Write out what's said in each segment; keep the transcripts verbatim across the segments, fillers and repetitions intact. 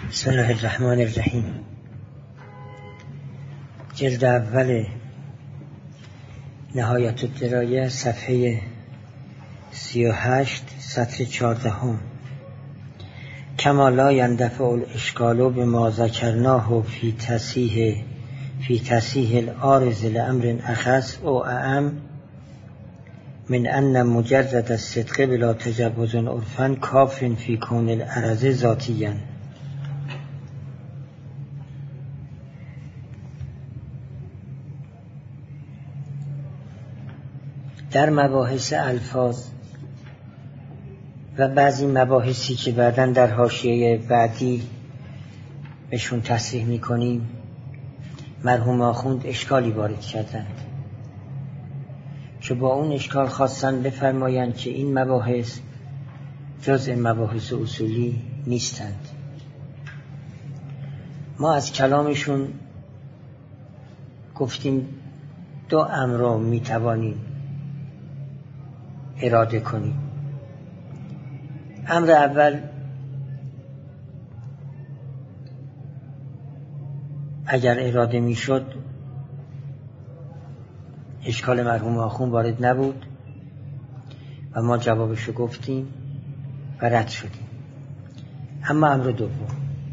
بسم الله الرحمن الرحیم. جلد اول نهایت الدرایه صفحه سی و هشت سطر چهاردهم. کما لا یندفع الاشکال بما ذکرناه فی تصحیح فی تصحیح العارض لامر اخص او اعم من ان مجرد الصدق بلا تجوز عرفا کاف فی کون العرض ذاتیا. در مباحث الفاظ و بعضی مباحثی که بعداً در حاشیه بعدی بهشون تصریح میکنیم، مرحوم آخوند اشکالی وارد کردند که با اون اشکال خواستن بفرمایند که این مباحث جزء مباحث اصولی نیستند. ما از کلامشون گفتیم دو امر رو میتوانیم اراده کنیم. امر اول، اگر اراده میشد اشکال مرحوم آخوند وارد نبود و ما جوابشو گفتیم و رد شدیم. اما امر دوم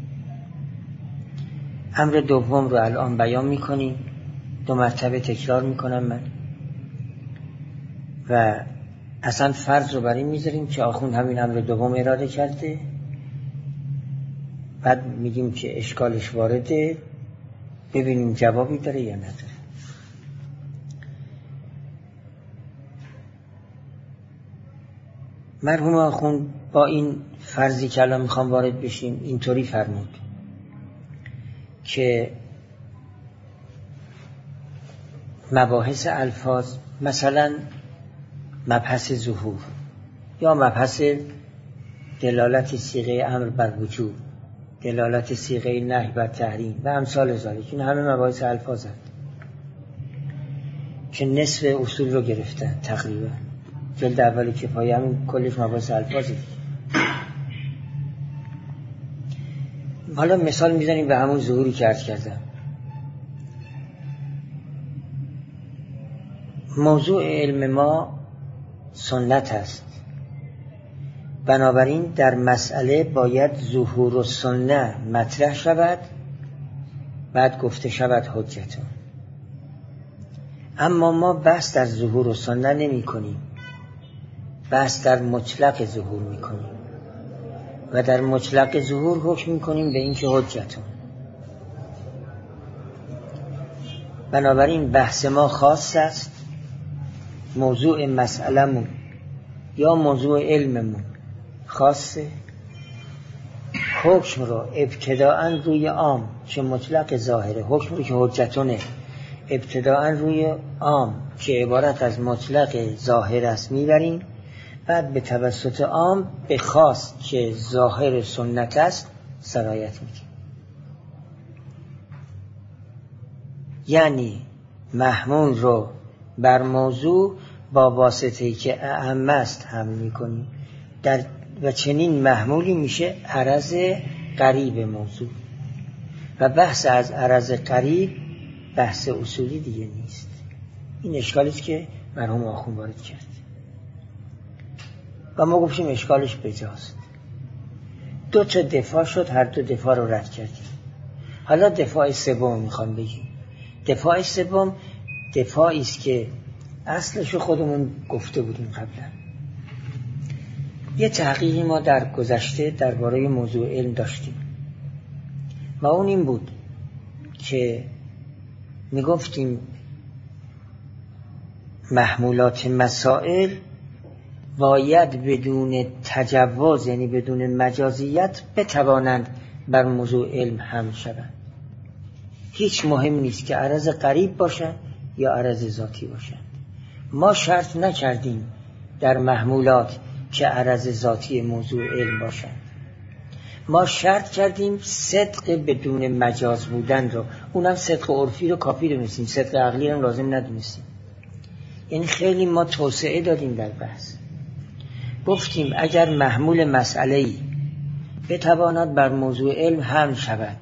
امر دوم رو الان بیان میکنیم، دو مرتبه تکرار میکنم من و اصلا فرض رو بر این میذاریم که آخوند همین امر دوم اراده کرده، بعد میگیم که اشکالش وارده، ببینیم جوابی داره یا نداره. مرحوم آخوند با این فرضی که الان میخوام وارد بشیم اینطوری فرمود که مباحث الفاظ، مثلا مبحث ظهور یا مبحث دلالت صیغه امر بر وجوب، دلالت صیغه نهی بر تحریم و امثال ذالک، این همه مباحث الفاظ هست که نصف اصول رو گرفتن تقریبا. جلد اولی کفایه همین کلش مباحث الفاظه. حالا مثال میزنیم به همون ظهوری که عرض کردم. موضوع علم ما سنت است، بنابراین در مسئله باید ظهور و سنت مطرح شود، بعد گفته شود حجتون. اما ما بحث در ظهور و سنت نمی کنیم، بحث در مطلق ظهور می کنیم و در مطلق ظهور حکم می کنیم به این که حجتون. بنابراین بحث ما خاص است، موضوع مسئله‌مون یا موضوع علممون خاصه، حکم رو ابتداءً روی عام که مطلق ظاهره، حکم رو که حجتونه ابتداءً روی عام که عبارت از مطلق ظاهر است میبریم، بعد به توسط عام به خاص که ظاهر سنت است سرایت میکنیم. یعنی محمول رو بر موضوع با واسطه‌ای که اعم است حمل میکنیم در و چنین محمولی میشه عرض قریب موضوع و بحث از عرض قریب بحث اصولی دیگه نیست. این اشکالی است که مرحوم آخوند وارد کرد و ما گفتیم اشکالش بجاست. دو تا دفاع شد، هر دو دفاع رو رد کردیم. حالا دفاع سوم میخوام بگیم. دفاع سوم دفاعی است که اصلشو خودمون گفته بودیم قبلا. یه تحقیقی ما در گذشته درباره موضوع علم داشتیم و اون این بود که میگفتیم محمولات مسائل باید بدون تجوز، یعنی بدون مجازیت، بتوانند بر موضوع علم حمل شوند. هیچ مهم نیست که عرض قریب باشن یا عرض ذاتی باشن. ما شرط نکردیم در محمولات که عرض ذاتی موضوع علم باشن، ما شرط کردیم صدق بدون مجاز بودن رو، اونم صدق عرفی رو کافی دونستیم، صدق عقلی هم لازم ندونستیم. یعنی خیلی ما توسعه دادیم در بحث. گفتیم اگر محمول مسئله‌ای بتواند بر موضوع علم حمل شود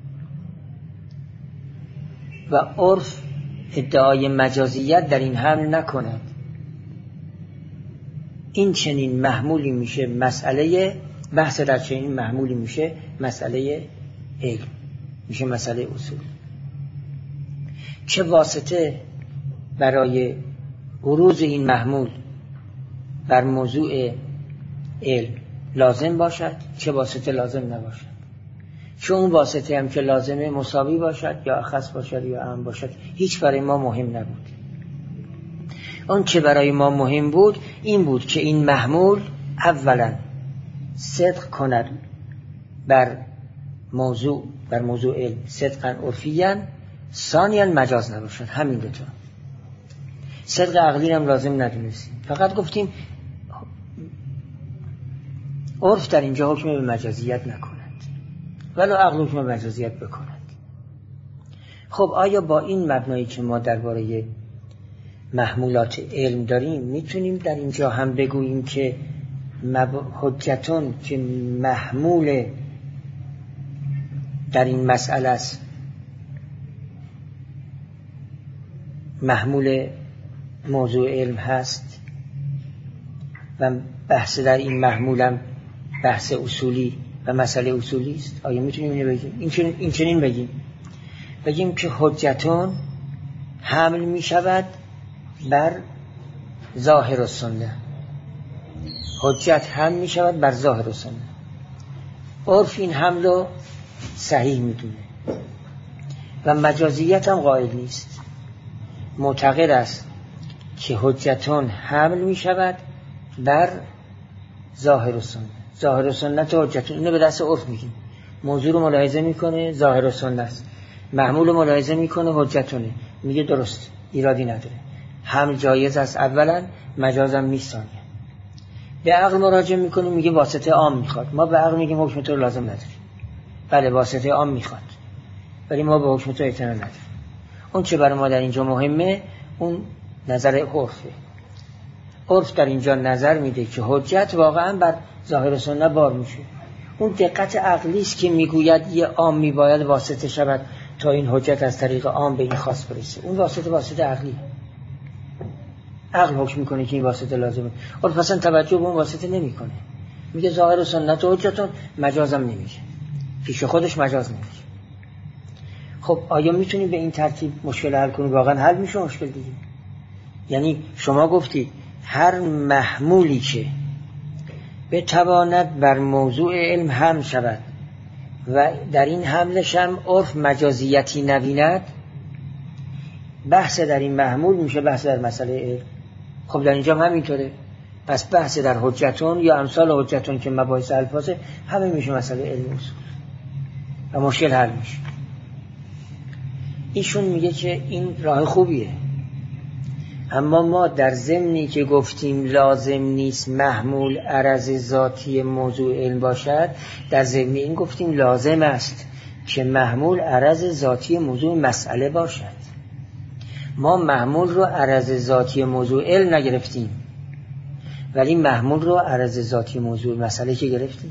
و عرف ادعای مجازیت در این حمل نکند. این چنین محمولی میشه مسئله بحث در چنین محمولی میشه مسئله علم، میشه مسئله اصول. چه واسطه برای عروض این محمول بر موضوع علم لازم باشد، چه واسطه لازم نباشد. چه اون واسطه هم که لازمه مساوی باشد یا اخص باشد یا اعم باشد، هیچ برای ما مهم نبود. اون که برای ما مهم بود این بود که این محمول اولا صدق کند بر موضوع بر موضوع علم صدقا عرفیاً، ثانیاً مجاز نباشد. همین دو تا. صدق عقلی هم لازم ندونستیم، فقط گفتیم عرف در اینجا حکم به مجازیت نکند ولی عقل حکم به مجازیت بکند. خب آیا با این مبنایی که ما درباره محمولات علم داریم میتونیم در اینجا هم بگوییم که مب... حجتون که محمول در این مسئله است، محمول موضوع علم هست و بحث در این محمولم بحث اصولی و مسئله اصولی است؟ آیا میتونیم اینو بگیم؟ این چنین, این چنین بگیم بگیم که حجتون حمل میشود بر ظاهر السنه، حجت حمل میشود بر ظاهر السنه. عرف این حمل رو صحیح میدونه و مجازیت هم قائل نیست، معتقد است که حجتون حمل میشود بر ظاهر السنه. ظاهر السنت و حجتون اینو به دست عرف میگیم. موضوع رو ملاحظه میکنه ظاهر السنه است، محمول رو ملاحظه میکنه حجتونه، میگه درست ایرادی نداره، حمل جایز است اولا، مجازم نیست ثانیا. به عقل مراجعه میکنیم میگه واسطه عام میخواد. ما به عقل میگیم حکم تو لازم نداری. بله واسطه عام میخواد ولی ما به حکم تو اعتنا نداریم. اون چه برای ما در اینجا مهمه اون نظر عرفه. عرف در اینجا نظر میده که حجت واقعا بر ظاهر سنت بار میشه. اون دقت عقلی است که میگوید یه عام میباید واسطه شود تا این حجت از طریق عام به این خاص برسه. اون واسطه واسطه عقلی، عقل حکم میکنه که این واسطه لازمه. عرف اصلا توجه به اون واسطه نمیکنه، میگه ظاهر سنت و حجتون، مجازم نمیگه، پیش خودش مجاز نمیگه. خب آیا میتونیم به این ترتیب مشکل حل کنیم؟ واقعا حل میشه مشکل دیگه. یعنی شما گفتی هر محمولی که بتواند بر موضوع علم حمل شود و در این حملش هم عرف مجازیتی نبیند، بحث در این محمول میشه بحث در مسئله علم. خب در اینجا هم همینطوره. پس بحث در حجتون یا امثال حجتون که مباحث الفاظه همه میشه مسئله علم اصول و مشکل حل میشه. ایشون میگه که این راه خوبیه، اما ما در ضمنی که گفتیم لازم نیست محمول عرض ذاتی موضوع علم باشد، در ضمن این گفتیم لازم است که محمول عرض ذاتی موضوع مسئله باشد. ما محمول رو عرض ذاتی موضوع علم نگرفتیم ولی محمول رو عرض ذاتی موضوع مسئله که گرفتیم.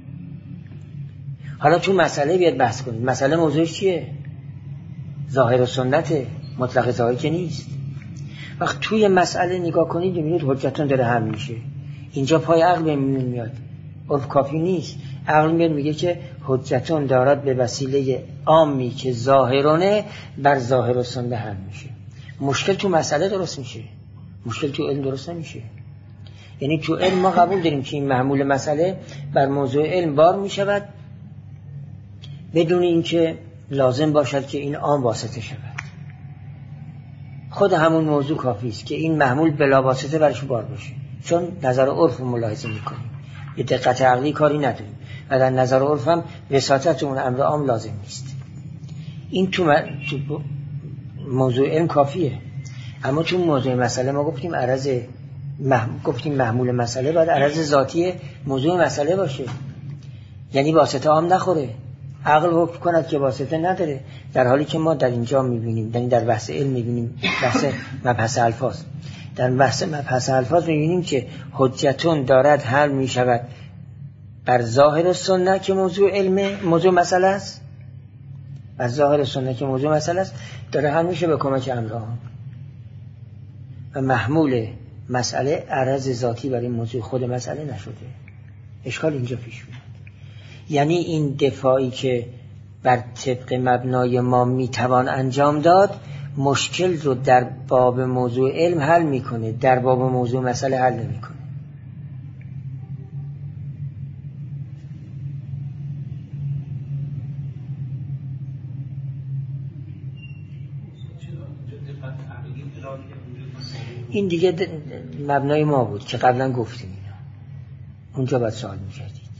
حالا تو مسئله بیاد بحث کنیم. مسئله موضوعش چیه؟ ظاهر و سنت، مطلق ظاهر که نیست. وقت توی مسئله نگاه کنید میبینید حجتون داره هم میشه. اینجا پای عقل بهمون میاد، عرف کافی نیست. عقل میاد میگه که حجتون دارد به وسیله عامی که ظاهرونه بر ظاهر و سنت هم میشه. مشکل تو مسئله درست میشه، مشکل تو علم درست نمیشه. یعنی تو علم ما قبول داریم که این محمول مسئله بر موضوع علم بار میشود بدون اینکه لازم باشد که این عام واسطه شود. خود همون موضوع کافی است که این محمول بلا واسطه برش بار باشه، چون نظر عرف ملاحظه میکنیم، به دقت عقلی کاری نداریم و در نظر عرف هم وساطت اون امر عام لازم نیست. این تو, م... تو موضوع علم کافیه. اما تو موضوع مسئله ما گفتیم عرض مح... گفتیم محمول مسئله باید عرض ذاتی موضوع مسئله باشه، یعنی واسطه عام نخوره. عقل حکم کند که واسطه نداره، در حالی که ما در اینجا میبینیم، یعنی در بحث علم میبینیم، بحث مبحث الفاظ، در بحث مبحث الفاظ میبینیم که حجتون دارد حل میشود بر ظاهر سنت که موضوع علم موضوع مسئله است، بر ظاهر سنت که موضوع مسئله است داره حل میشه به کمک امران و محمول مسئله عرض ذاتی برای موضوع خود مسئله نشده. اشکال اینجا پیش میاد. یعنی این دفاعی که بر طبق مبنای ما میتوان انجام داد مشکل رو در باب موضوع علم حل میکنه، در باب موضوع مسئله حل نمیکنه. این دیگه مبنای ما بود که قبلا گفتیم اینا. اونجا باید سوال میکردید.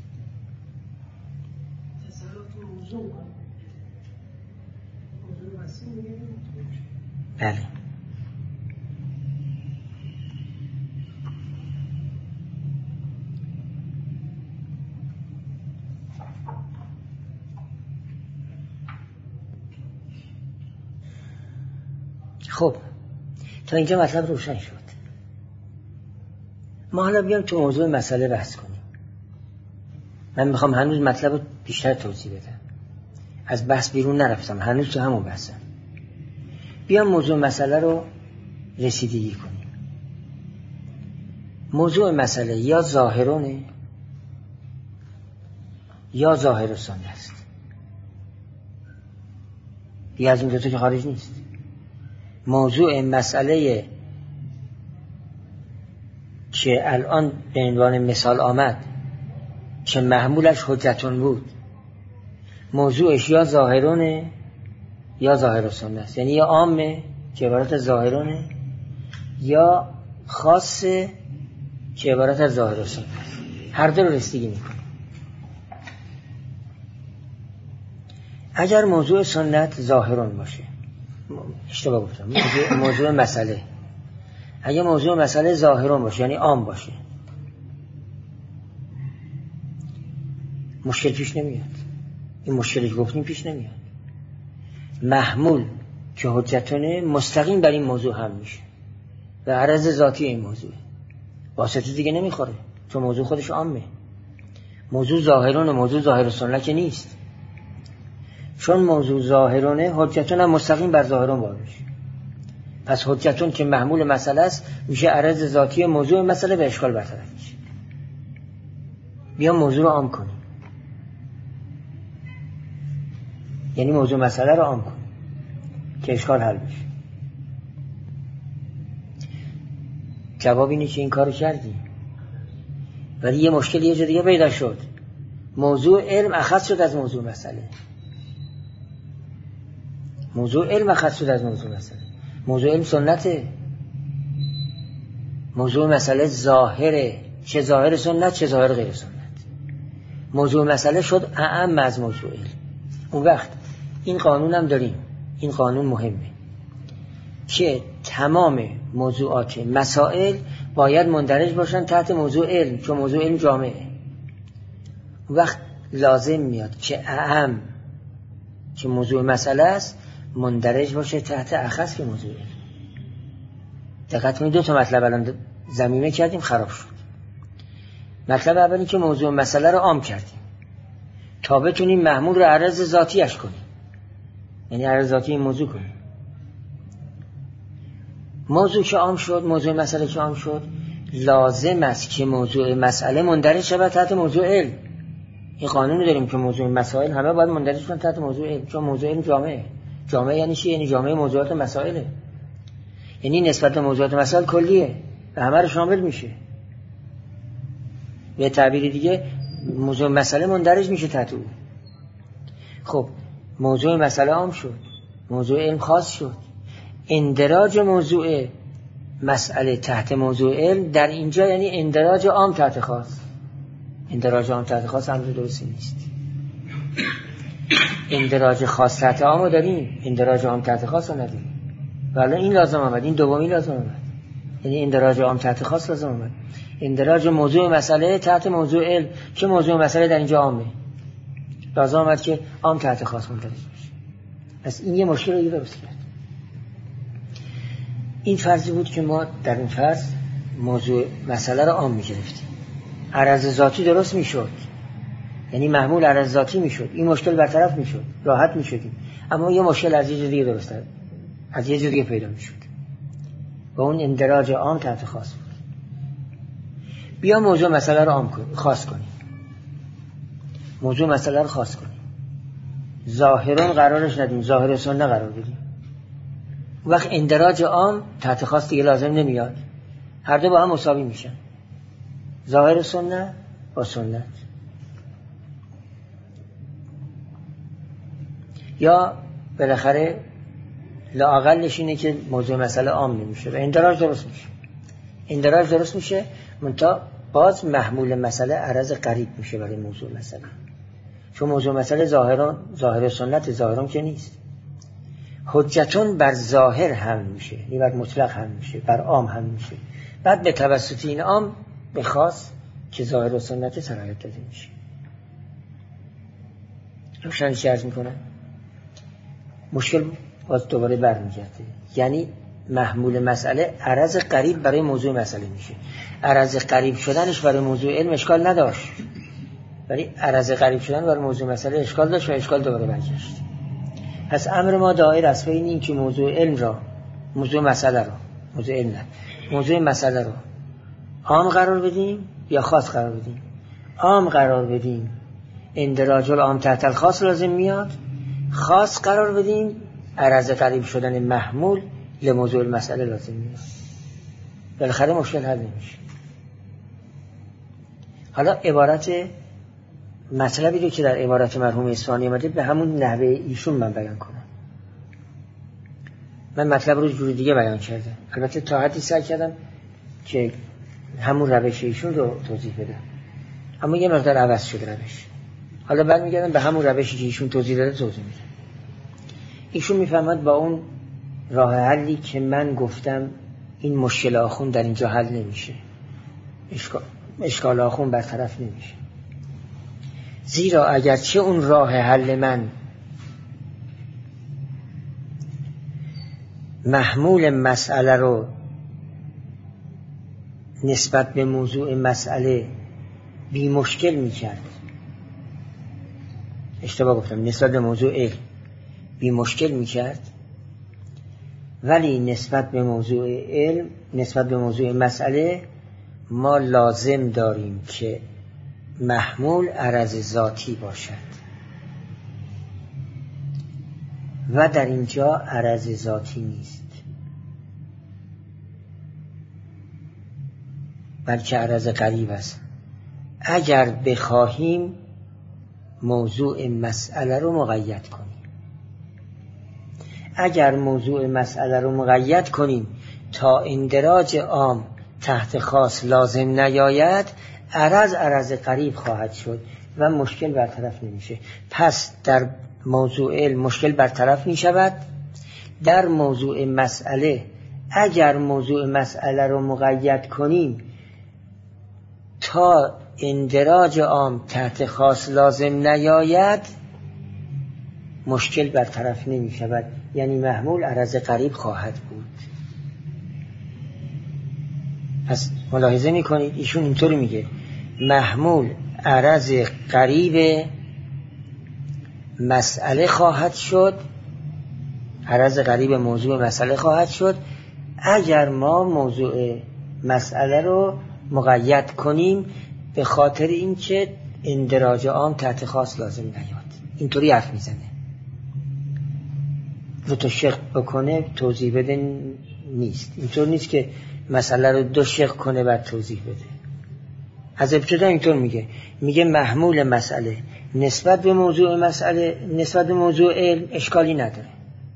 بله. خب تا اینجا مطلب روشن شد. ما حالا بیام تو موضوع مسئله بحث کنیم. من میخوام هنوز مطلب رو بیشتر توضیح بدم. از بحث بیرون نرفتم، هنوز تو همون بحثم. بیام موضوع مسئله رو رسیدگی کنیم. موضوع مسئله یا ظاهرونه یا ظاهر سنت است. دیگه از این دوتا که خارج نیست. موضوع مسئله که الان به عنوان مثال آمد که محمولش حجتون بود، موضوعش یا ظاهرونه یا ظاهر سنت است. یعنی یا عامه که عبارت از ظاهرونه یا خاصه که عبارت از ظاهر سنت است. هر دو رو رسیدگی میکنه. اگر موضوع سنت ظاهرون باشه، اشتباه گفتم، موضوع, موضوع مسئله اگر موضوع مسئله ظاهرون باشه یعنی عام باشه، مشکل پیش نمیاد. این مشکلی که گفتیم پیش نمیاد. محمول که حجتونه مستقیم بر این موضوع هم میشه و عرض ذاتی این موضوع واسطه دیگه نمیخوره، چون موضوع خودش عامه. موضوع ظاهرونه، موضوع ظاهر سنت که نیست. چون موضوع ظاهرونه حجتون هم مستقیم بر ظاهرون وارد میشه. پس حجتون که محمول مسئله است میشه عرض ذاتی موضوع مسئله به اشکال برطرف میشه. بیا موضوع رو عام کنیم، یعنی موضوع مسئله رو عام کنیم که اشکال حل بشه. جواب اینه که این کارو کردیم، ولی یه مشکل یه جا دیگه پیدا شد. موضوع علم اخذ شد از موضوع مسئله. موضوع علم اخذ شد از موضوع مسئله. موضوع علم سنته، موضوع مسئله ظاهره، چه ظاهر سنت چه ظاهر غیر سنت. موضوع مسئله شد اعم از موضوع علم. اون وقت این قانون هم داریم، این قانون مهمه که تمام موضوعات مسائل باید مندرج باشن تحت موضوع علم، چون موضوع علم جامعه. اون وقت لازم میاد که اعم که موضوع مسئله است مندرج باشه تحت اخص که موضوع علم. دقت کنید دو تا مطلب الان ضمیمه کردیم خراب شد. مطلب اولی که موضوع مسئله رو عام کردیم تا بتونیم محمول رو عرض ذاتیش کنیم، یعنی عرض ذاتی این موضوع کنیم. موضوع که عام شد، موضوع مسئله که عام شد، لازم است که موضوع مسئله مندرج شود تحت موضوع علم. این قانون داریم که موضوع مسائل همه باید مندرج کنن تحت موضوع علم، چون موضوع علم جامعه. جامعه یعنی چی؟ یعنی جامعه موضوعات مسائله، یعنی نسبت به موضوعات مسائل کلیه و همه رو شامل میشه. به تعبیر دیگه موضوع مسئله مندرج میشه تحت او. خب موضوع مسئله عام شد، موضوع علم خاص شد. اندراج موضوع مسئله تحت موضوع علم در اینجا یعنی اندراج عام تحت خاص. اندراج عام تحت خاص هم درستی نیست. اندراج خاص تحت عام رو داریم، اندراج عام تحت خاص رو نداریم. ولی این لازم آمد، این دومی لازم آمد، یعنی اندراج عام تحت خاص لازم آمد. اندراج موضوع مسئله تحت موضوع علم که موضوع مسئله در اینجا عامه، لازم آمد که عام تحت خاص مندرج بشه. پس این یه مشکل رو درست کرد. این فرضی بود که ما در این فرض موضوع مسئله رو عام می‌گرفتیم، عرض ذاتی درست میشد، یعنی محمول عرض ذاتی میشد، این مشکل برطرف میشد، راحت میشدیم. اما یه مشکل از یه جور دیگه درسته، از یه جور دیگه پیدا میشد و اون اندراج عام تحت خاص بود. بیا موضوع مسئله رو عام کنیم، خاص کنیم. موضوع مسئله رو خاص کنیم. ظاهرون قرارش ندیم، ظاهر سنت قرار بدیم. وقت اندراج عام تحت خاص دیگه لازم نمیاد، هر دو با هم مساوی میشن، ظاهر سنت با سنت. یا بالاخره لااقلش اینه که موضوع مسئله عام نمیشه و اندراج درست میشه. اندراج درست میشه منتها باز محمول مسئله عرض قریب میشه برای موضوع مسئله، چون موضوع مسئله ظاهران ظاهر سنت ظاهران که نیست. حجتون بر ظاهر هم میشه، یعنی بر مطلق هم میشه، بر عام هم میشه، بعد به توسط این عام به خاص که ظاهر و سنت سرایت داده میشه. روشن چی عرض میکنم؟ مشکل باز دوباره برمیگرده، یعنی محمول مسئله عرض قریب برای موضوع مسئله میشه. عرض قریب شدنش برای موضوع علم اشکال نداشت، ولی عرض قریب شدن برای موضوع مسئله اشکال داشت و اشکال دوباره برگشت. پس امر ما دایر است بین این که موضوع علم را، موضوع مسئله را، موضوع علم نه، موضوع مسئله را عام قرار بدیم یا خاص قرار بدیم. عام قرار بدیم اندراج العام تحت الخاص لازم میاد، خاص قرار بدیم عرض قریب شدن محمول لموضوع المسئله لازم میاد. بالاخره مشکل حل نمیشه. حالا عبارت مطلبی رو که در عبارت مرحوم اصفهانی اومده به همون نحوه ایشون من بیان کنم. من مطلب رو جوری دیگه بیان کردم، البته تا حدی سعی کردم که همون روش ایشون رو توضیح بدم، اما یه مقدار عوض شد روش. حالا بعد میگردم به همون روشی که ایشون توضیح داده توضیح میدم. ایشون میفهمد با اون راه حلی که من گفتم این مشکل آخون در اینجا حل نمیشه، اشکال, اشکال آخون برطرف نمیشه، زیرا اگرچه اون راه حل من محمول مسئله رو نسبت به موضوع مسئله بی مشکل میکرد، اشتباه گفتم، نسبت به موضوع علم بی مشکل میکرد، ولی نسبت به موضوع علم، نسبت به موضوع مسئله ما لازم داریم که محمول عرض ذاتی باشد و در اینجا عرض ذاتی نیست، بلکه عرض قریب است. اگر بخواهیم موضوع مسئله رو مقید کنیم، اگر موضوع مسئله رو مقید کنیم تا اندراج عام تحت خاص لازم نیاید، عرض عرض قریب خواهد شد و مشکل برطرف نمیشه. پس در موضوع علم مشکل برطرف می شود، در موضوع مسئله اگر موضوع مسئله رو مقید کنیم تا اندراج عام تحت خاص لازم نیاید، مشکل برطرف نمی شود، یعنی محمول عرض قریب خواهد بود. پس ملاحظه می کنید ایشون اینطوری میگه محمول عرض قریب مسئله خواهد شد، عرض قریب موضوع مسئله خواهد شد اگر ما موضوع مسئله رو مقید کنیم، به خاطر اینکه اندراج عام تحت خاص لازم نیاد. اینطوری حرف میزنه، رو تو شق بکنه توضیح بده نیست. اینطور نیست که مسئله رو دو شق کنه بعد توضیح بده. از ابتدا اینطور میگه، میگه محمول مسئله نسبت به موضوع مسئله، نسبت به موضوع علم اشکالی نداره،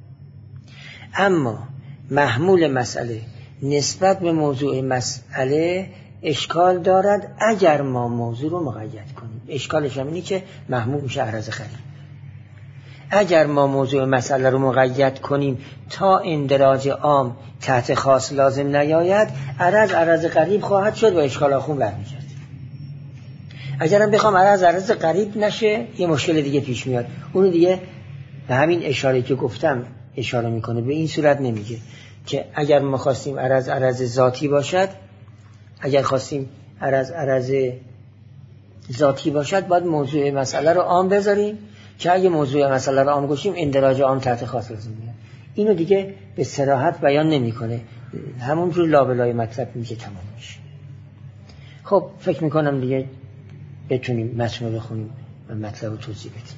اما محمول مسئله نسبت به موضوع مسئله اشکال دارد اگر ما موضوع رو مقید کنیم. اشکالش هم اینه که محمول میشه عرض قریب. اگر ما موضوع مسئله رو مقید کنیم تا اندراج عام تحت خاص لازم نیاید، عرض عرض قریب خواهد شد و اشکال آخون برمیگرد. اگرم بخوام عرض عرض قریب نشه، یه مشکل دیگه پیش میاد. اونو دیگه به همین اشاره که گفتم اشاره میکنه، به این صورت نمیگه که اگر ما خواستیم عرض عرض ذاتی باشد، اگر خواستیم عرض عرض ذاتی باشد باید موضوع مسئله رو عام بذاریم که اگه موضوع مسئله رو عام گوشیم اندراج عام تحت خاص لازم میاد. اینو دیگه به صراحت بیان نمیکنه، همونجور لابلای مطلب میگه تمام میشه. خب فکر میکنم دیگه بتونیم متن رو بخونیم و مطلب رو توضیح بدیم.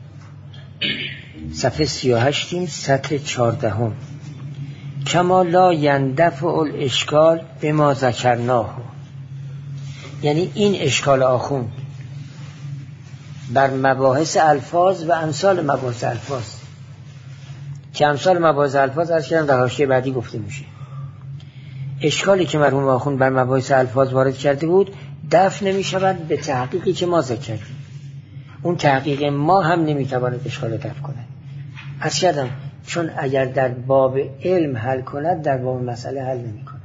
صفحه سی و هشتیم سطر چهاردهم. کما لا یندفع الاشکال به ما ذکرناه، یعنی این اشکال آخوند بر مباحث الفاظ و امثال مباحث الفاظ که امثال مباحث الفاظ عرض کردم در حاشیه بعدی گفته میشه. اشکالی که مرحوم آخوند بر مباحث الفاظ وارد کرده بود دفع نمی شود به تحقیقی که ما ذکر کردیم. اون تحقیق ما هم نمیتواند اشکال دفع کند. عرض کردم چون اگر در باب علم حل کند در باب مسئله حل نمی کند.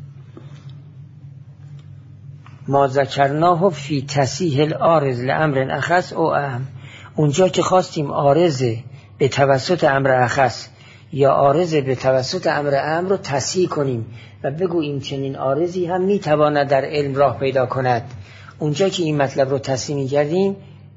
ما ذکرناه فی تصحیح العارض لامر اخص او اهم، اونجا که خواستیم عارض به توسط امر اخص یا عارض به توسط امر اهم رو تصحیح کنیم و بگوییم چنین عارضی هم میتواند در علم راه پیدا کند، اونجا که این مطلب رو تصحیح می‌کردیم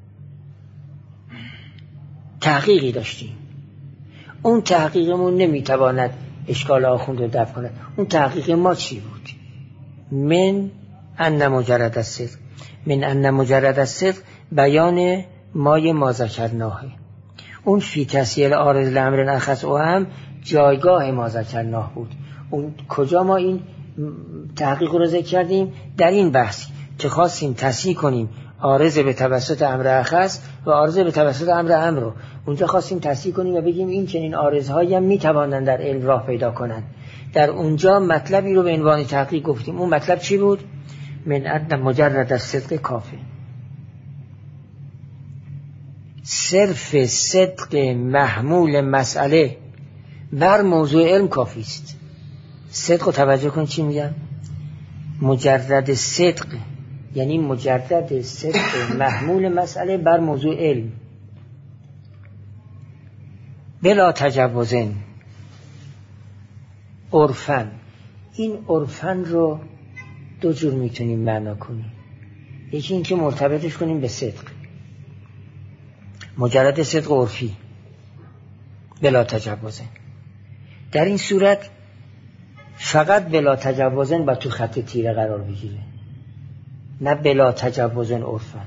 تحقیقی داشتیم. اون تحقیقمون نمیتواند اشکال آخوند رو دفع کند. اون تحقیق ما چی بود؟ من ان مجرد الصدق، من ان مجرد الصدق بیان مای ما ذکرناه. اون فی تصحیح العارض لامر اخص او هم جایگاه ما ذکرناه بود. اون کجا ما این تحقیق رو ذکر کردیم؟ در این بحث که خواستیم تصحیح کنیم عارض به توسط امر اخص و عارض به توسط امر امر رو، اونجا خواستیم تصحیح کنیم و بگیم این چنین عارضهایی هم میتوانند در علم راه پیدا کنند. در اونجا مطلبی رو به عنوان تحقیق گفتیم. اون مطلب چی بود؟ من ان مجرد الصدق کافی، صرف صدق محمول مسئله بر موضوع علم کافی است. صدق رو توجه کن چی میگم؟ مجرد صدق یعنی مجرد صدق محمول مسئله بر موضوع علم بلا تجوزن عرفن. این عرفن رو دو جور میتونیم معنا کنیم. یکی این که مرتبطش کنیم به صدق، مجرد صدق عرفی بلا تجوزن. در این صورت فقط بلا تجوزن با تو خط تیره قرار بگیره، نه بلا تجوزن عرفن.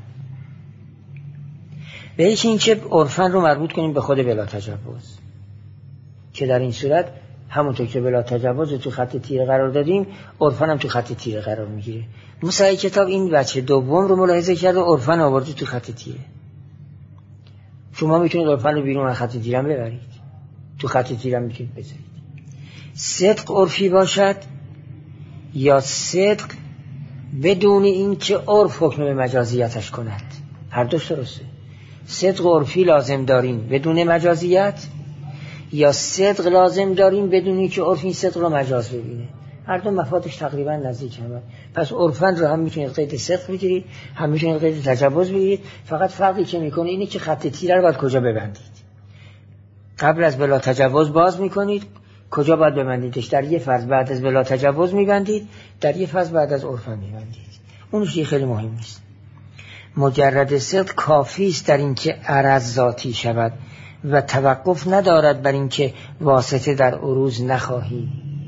به یکی این که عرفن رو مربوط کنیم به خود بلا تجوز، که در این صورت همونطور که بلا تجوز تو خط تیره قرار دادیم عرفن هم تو خط تیره قرار میگیره. مصحح کتاب این بچه دوم رو ملاحظه کرده، عرفن آورده تو خط تیره. شما میتونید عرفن رو بیرون از خط تیره هم ببرید، تو خط تیره هم میتونید بذارید. صدق عرفی باشد یا صدق بدون این که عرف حکم به مجازیتش کند، هر دوش درسته. صدق عرفی لازم داریم بدون مجازیت، یا صدق لازم داریم بدون این که عرف این صدق رو مجاز ببینه. هر دو مفادش تقریبا نزدیک همه. پس عرفن رو هم میتونید قید صدق بگیرید، هم میتونید قید تجوز بگیرید. فقط فرقی که میکنه اینه که خط تیره رو باید کجا ببندید. قبل از بلا تجوز باز میکنید، کجا باید ببندیدش؟ در یه فاز بعد از بلا تجوز میبندید، در یه فاز بعد از عرفن میبندید. اون چیز خیلی مهم نیست. مجرد صدق کافی است در این که عرض ذاتی شود و توقف ندارد بر این که واسطه در عروض نخواهی.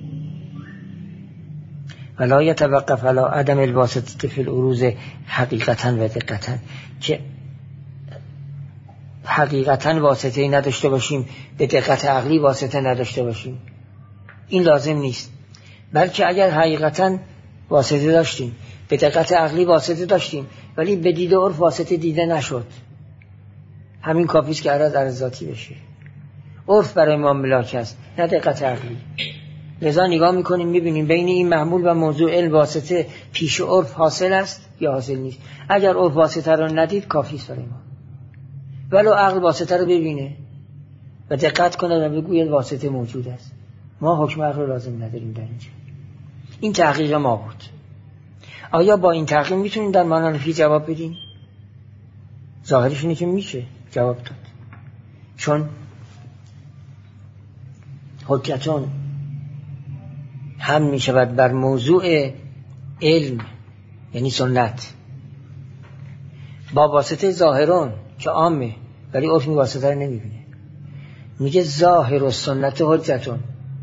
ولا یتوقف علی عدم الواسطه فی العروض حقیقتا و دقیقتا، که حقیقتا واسطه نداشته باشیم، به دقت عقلی واسطه نداشته باشیم، این لازم نیست. بلکه اگر حقیقتا واسطه داشتیم، به دقت عقلی واسطه داشتیم، ولی به دید عرف واسطه دیده نشد، همین کافی است که عرض عرض ذاتی بشه. عرف برای ما ملاک است، نه دقت عقلی. لذا نگاه میکنیم میبینیم بین این محمول و موضوع علم واسطه پیش عرف حاصل است یا حاصل نیست. اگر عرف واسطه رو ندید کافی است برای ما، ولو عقل واسطه رو ببینه و دقت کنه و بگوید واسطه موجود است. ما حکم عقل رو لازم نداریم در اینجا. این تحقیق ما بود. آیا با این تحقیق میتونیم در معنا نفی جواب بدیم؟ ظاهرش اینه که میشه جواب داد، چون حجتون هم میشود بر موضوع علم یعنی سنت با واسطه ظاهرون که عامه، ولی عرف این واسطه رو نمیبینه. میگه ظاهر و سنت حجتون.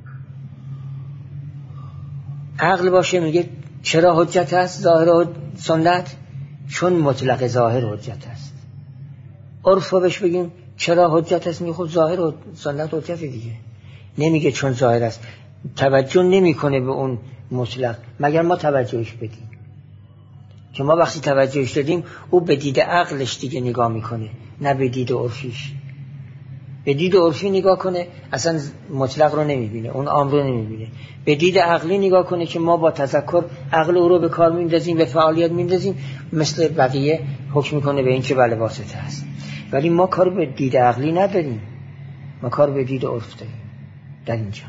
عقل باشه میگه چرا حجت هست ظاهر و سنت؟ چون مطلق ظاهر حجت هست. عرف رو بهش بگیم چرا حجت هست؟ میگه خب ظاهر و سنت حجت دیگه. نمیگه چون ظاهر است. توجه نمیکنه به اون مطلق مگر ما توجهش بدیم. که ما وقتی توجهش دادیم او به دید عقلش دیگه نگاه میکنه، نه به دید عرفیش. به دید عرفی نگاه کنه اصلا مطلق رو نمیبینه، اون امر رو نمیبینه. به دید عقلی نگاه کنه که ما با تذکر عقل او رو به کار میندازیم، به فعالیت میندازیم، مثل بقیه حکم میکنه به این که بله واسطه هست. ولی ما کار به دید عقلی نداریم، ما کار به دید عرف داریم در اینجا.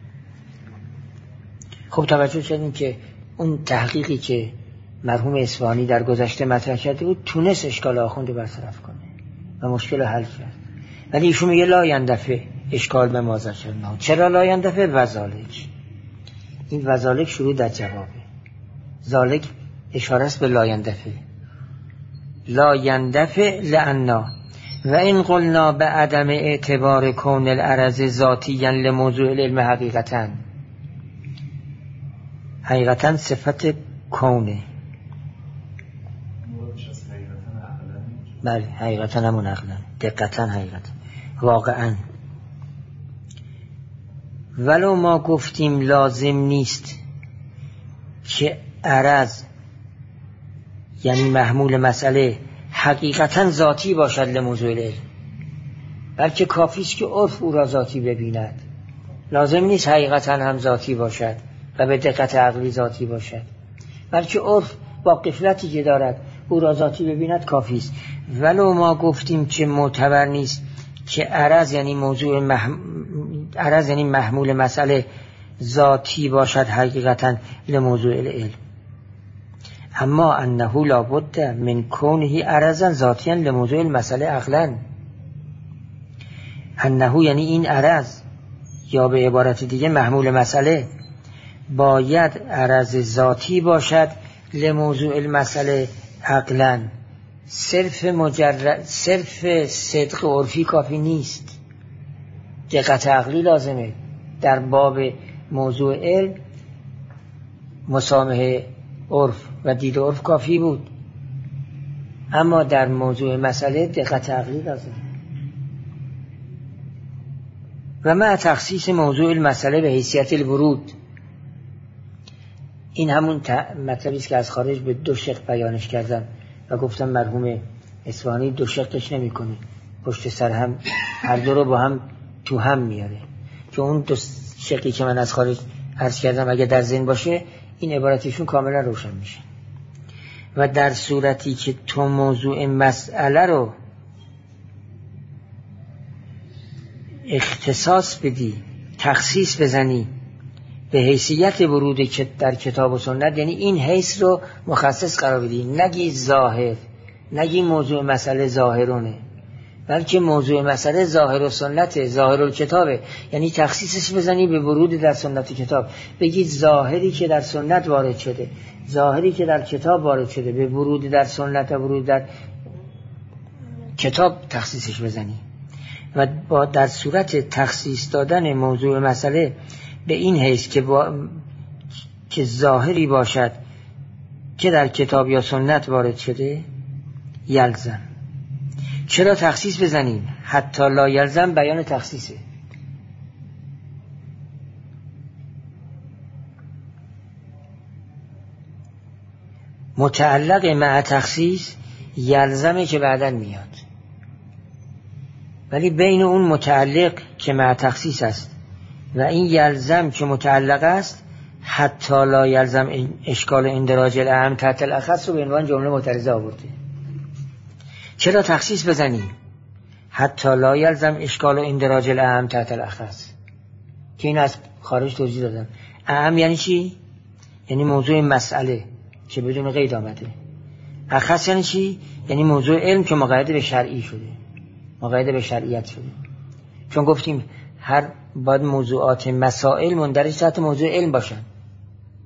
خب توجه کردیم که اون تحقیقی که مرحوم اصفهانی در گذشته مطرح کرده بود تونست اشکال آخوند برطرف کنه و مشکل حل کرد. ولی ایشون میگه لا یندفع اشکال به ما ذکرنا. چرا لا یندفع؟ وذالک. این وذالک شروع در جوابه. ذالک اشاره است به لا یندفع. لا یندفع لعنا و این قلنا به عدم اعتبار کون العرض ذاتیا لموضوع العلم حقیقتا. حقیقتا صفت کونه. بله حقیقتا همون عقلا، دقیقتا حقیقتا، واقعا. ولو ما گفتیم لازم نیست که عرض یعنی محمول مسئله حقیقتا ذاتی باشد لموضوع العلم، بلکه کافی است که عرف او را ذاتی ببیند. لازم نیست حقیقتا هم ذاتی باشد و به دقت عقلی ذاتی باشد، بلکه عرف با غفلتی که دارد او را ذاتی ببیند کافی است. ولو ما گفتیم که معتبر نیست که عرض یعنی موضوع مح... عرض یعنی محمول مسئله ذاتی باشد حقیقتا لموضوع العلم، اما انه لابد من کونه عرضا ذاتیا لموضوع المسئله عقلا. انه یعنی این عرض، یا به عبارت دیگه محمول مسئله، باید عرض ذاتی باشد لموضوع المسئله عقلا. صرف مجرد صرف صدق عرفی کافی نیست، دقت عقلی لازمه. در باب موضوع علم مسامحه عرف و دید عرف کافی بود، اما در موضوع مسئله دقت عقلی لازمه. و مع تخصیص موضوع المسئله به حیثیت الورود، این همون مطلبی است که از خارج به دو شق بیانش کردم و گفتم مرحوم اصفهانی دو شقش نمی کنه، پشت سر هم هر دو رو با هم تو هم میاره. که اون دو شقی که من از خارج عرض کردم اگه در ذهن باشه این عبارتشون کاملا روشن میشه. و در صورتی که تو موضوع مسئله رو اختصاص بدی، تخصیص بزنی به حیثیت ورود که در کتاب و سنت، یعنی این حیث رو مخصص قرار بدی، نگی ظاهر، نگی موضوع مسئله ظاهرونه، بلکه موضوع مسئله ظاهر و سنت، ظاهر و کتابه، یعنی تخصیصش بزنی به ورود در سنت کتاب. بگی ظاهری که در سنت وارد شده، ظاهری که در کتاب وارد شده، به ورود در سنت و ورود در کتاب تخصیصش بزنی. و با در صورت تخصیص دادن موضوع مسئله به این حیث که, با... که ظاهری باشد که در کتاب یا سنت وارد شده، یلزم. چرا تخصیص بزنیم؟ حتی لا یلزم بیان تخصیصه. متعلق مع تخصیص یلزمه که بعداً میاد، ولی بین اون متعلق که مع تخصیص است و این یلزم که متعلق است، حتی لا یلزم اشکال اندراج الاهم تحت الاخص رو به عنوان جمله معترضه آورده. چرا تخصیص بزنیم؟ حتی لا یلزم اشکال اندراج الاهم تحت الاخص، که این از خارج توضیح دادم. اهم یعنی چی؟ یعنی موضوع مسئله که بدون قید آمده. اخص یعنی چی؟ یعنی موضوع علم که مقید به شرعی شده، مقید به شرعیت شده. چون گفتیم هر باید موضوعات مسائل مندرج تحت موضوع علم باشن.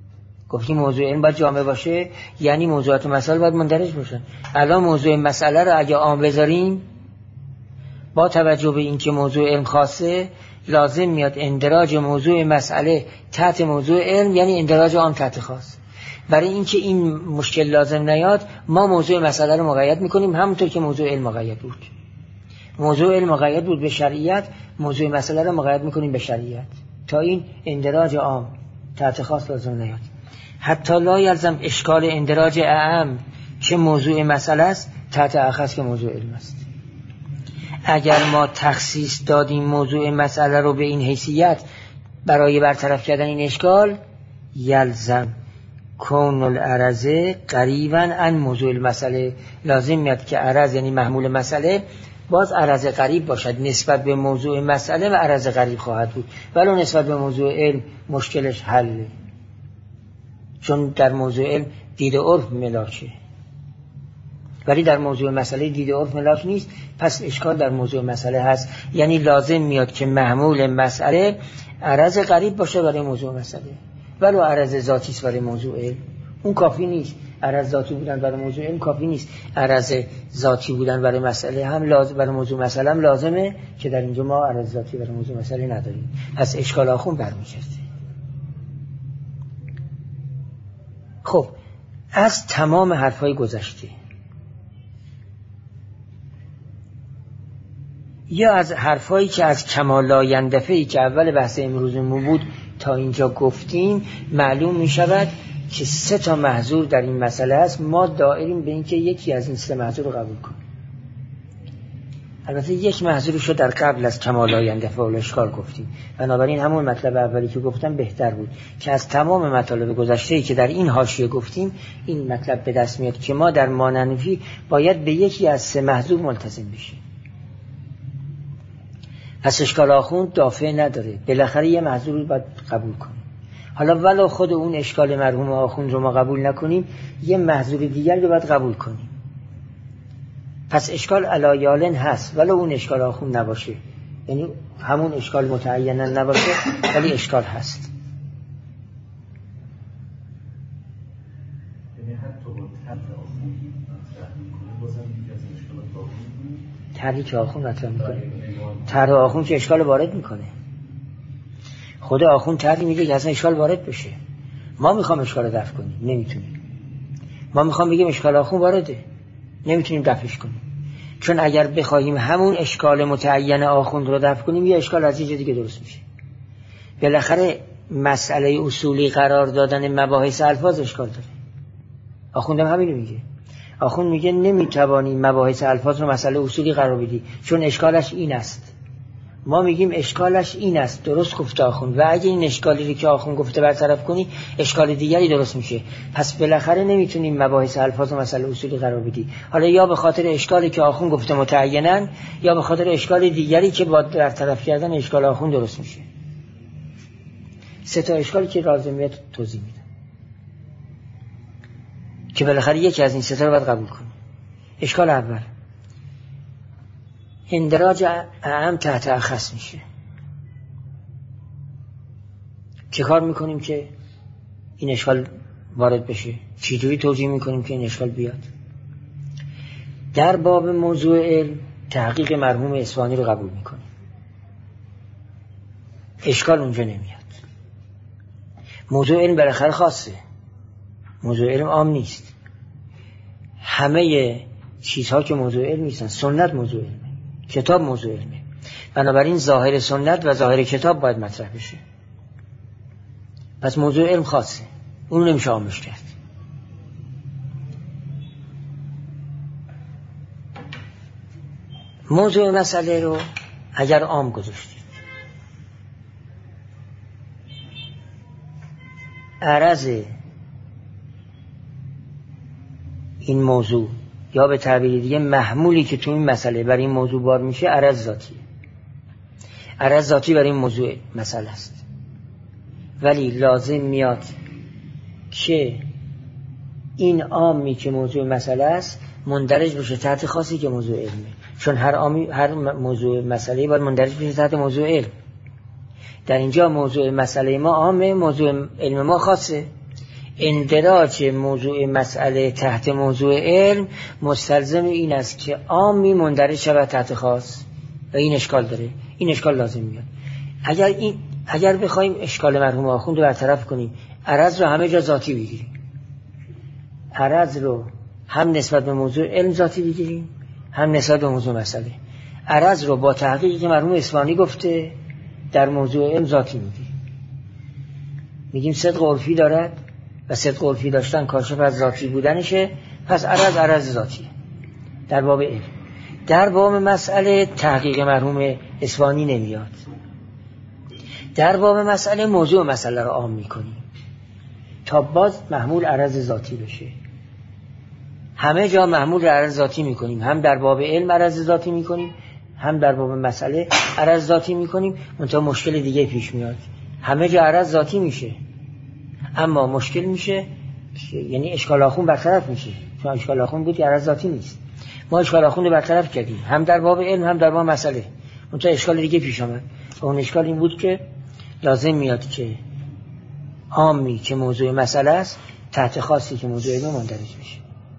گفتیم موضوع علم باید جامع باشه، یعنی موضوعات مسائل باید مندرج باشن. الان موضوع مسئله رو اگه عام بذاریم با توجه به اینکه موضوع علم خاصه، لازم میاد اندراج موضوع مسئله تحت موضوع علم، یعنی اندراج عام تحت خاص. برای اینکه این مشکل لازم نیاد ما موضوع مسئله رو مقید میکنیم همونطور که موضوع علم مقید بود. موضوع علم مقید بود به شرعیت، موضوع مسئله رو مقید میکنیم به شرعیت تا این اندراج عام تحت خاص لازم نیاد. حتی لا یلزم اشکال اندراج اعم که موضوع مسئله است تحت اخص که موضوع علم است. اگر ما تخصیص دادیم موضوع مسئله رو به این حیثیت برای برطرف کردن این اشکال، یلزم کون العرضه قریبا عن موضوع المسئله، لازم میاد که عرض یعنی محمول مسئله باز عرض قریب باشد نسبت به موضوع مسئله و عرض قریب خواهد بود، ولو نسبت به موضوع علم مشکلش حله، چون در موضوع علم دید عرف ملاکه، ولی در موضوع مسئله دید عرف ملاک نیست. پس اشکال در موضوع مسئله هست، یعنی لازم میاد که محمول مسئله عرض قریب باشه برای موضوع مسئله، ولو عرض ذاتی است برای موضوع علم. اون کافی نیست، عرض ذاتی بودن برای موضوع علم کافی نیست، عرض ذاتی بودن برای مسئله هم لازم، برای موضوع مسئله هم لازمه که در اینجا ما عرض ذاتی برای موضوع مسئله نداریم. پس اشکال آخون برمیگرده. خب از تمام حرفای گذشته یا از حرفایی که از کمال آیندفعی که اول بحث امروزمون بود تا اینجا گفتیم معلوم می شود که سه تا محظور در این مسئله است. ما دائریم به این که یکی از این سه محظور رو قبول کنیم. البته یک محظورش رو در قبل از کمال آیندفع و اشکال گفتیم، بنابراین همون مطلب اولی که گفتم بهتر بود که از تمام مطالب گذشته‌ای که در این حاشیه گفتیم این مطلب به دست میاد که ما در ماننفی باید به یکی از سه محظور ملتزم بشیم. پس اشکال آخوند دافع نداره، بالاخره یه محظور رو باید قبول کنیم. حالا ولو خود اون اشکال مرحوم آخوند رو ما قبول نکنیم، یه محظور دیگر رو باید قبول کنیم. پس اشکال علایالن هست ولو اون اشکال آخوند نباشه، یعنی همون اشکال متعینا نباشه ولی اشکال هست. یعنی حتی با طرح آخوند مطرح میکنه بازم دیگه از اشکالات آخوند طرحی که آخوند مطرح میکنه، طرح آخوند که اشکال وارد میکنه. خود آخوند طرحی میگه که اصلا اشکال وارد بشه، ما میخوام اشکال رو دفع کنیم نمیتونیم. ما میخوام بگیم اشکال آخوند وارده، نمیتونیم دفعش کنیم، چون اگر بخوایم همون اشکال متعین آخوند رو دفع کنیم یه اشکال از یه دیگه درست میشه. بالاخره مسئله اصولی قرار دادن مباحث الفاظ اشکال داره. آخوندم همینو میگه. آخوند میگه نمیتوانی مباحث الفاظ رو مسئله اصولی قرار بدی چون اشکالش این است. ما میگیم اشکالش این است، درست گفته آخوند، و اگه این اشکالی رو که آخوند گفته برطرف کنی اشکال دیگری درست میشه. پس بالاخره نمیتونیم مباحث الفاظ و مسئله اصولی قرار بدی، حالا یا به خاطر اشکالی که آخوند گفته متعینن یا به خاطر اشکال دیگری که با برطرف کردن اشکال آخوند درست میشه. سه تا اشکالی که لازمیت توضیح میدم که بالاخره یکی از این سه تا رو باید قبول کنیم. اشکال اول اندراج اعم تحت اخص میشه. چه کار میکنیم که این اشکال وارد بشه؟ چجوری توجیه میکنیم که این اشکال بیاد؟ در باب موضوع علم تحقیق مرحوم اصفهانی رو قبول میکنیم، اشکال اونجا نمیاد. موضوع علم بالاخره خاصه، موضوع علم عام نیست. همه چیزها که موضوع علم نیستن، سنت موضوع علمه، کتاب موضوع علمه، بنابراین ظاهر سنت و ظاهر کتاب باید مطرح بشه. پس موضوع علم خاصه، اون نمیشه عامش کرد. موضوع مسئله رو اگر عام گذاشتیم، عرض این موضوع یا به تعبیر دیگه محمولی که تو این مسئله برای این موضوع بار میشه عرض ذاتی، عرض ذاتی برای این موضوع مسئله است، ولی لازم میاد که این عامی که موضوع مسئله است مندرج بشه تحت خاصی که موضوع علمه، چون هر عامی هر موضوع مسئله باید مندرج بشه تحت موضوع علم. در اینجا موضوع مسئله ما عامه، موضوع علم ما خاصه. اندراج موضوع مسئله تحت موضوع علم مستلزم این است که عامی مندرج شود تحت خاص و این اشکال داره. این اشکال لازم میاد. اگر این اگر بخوایم اشکال مرحوم آخوند رو برطرف کنیم، عرض رو همه جا ذاتی بگیریم، عرض رو هم نسبت به موضوع علم ذاتی بگیریم هم نسبت به موضوع مسئله، عرض رو با تحقیقی که مرحوم اصفهانی گفته در موضوع علم ذاتی میگیریم. میگیم صدق عرفی دارد و صدق عرفی داشتن کاشف از ذاتی بودنشه، پس عرض عرض ذاتیه در باب علم. در باب مسئله تحقیق مرحوم اصفهانی نمیاد. در باب مسئله موضوع مسئله رو عام میکنیم تا باز محمول عرض ذاتی بشه. همه جا محمول عرض ذاتی میکنیم، هم در باب علم عرض ذاتی میکنیم هم در باب مسئله عرض ذاتی میکنیم. منتها مشکل دیگه پیش میاد، همه جا عرض ذاتی میشه اما مشکل میشه، یعنی اشکال آخوند برطرف میشه، چون اشکال آخوند بود که عرض ذاتی نیست. ما اشکال آخوند رو برطرف کردیم هم در باب علم هم در باب مسئله، منتها اشکال دیگه پیش آمد و اون اشکال این بود که لازم میاد که عامی که موضوع مسئله است تحت خاصی که موضوع علم مندرج بشه.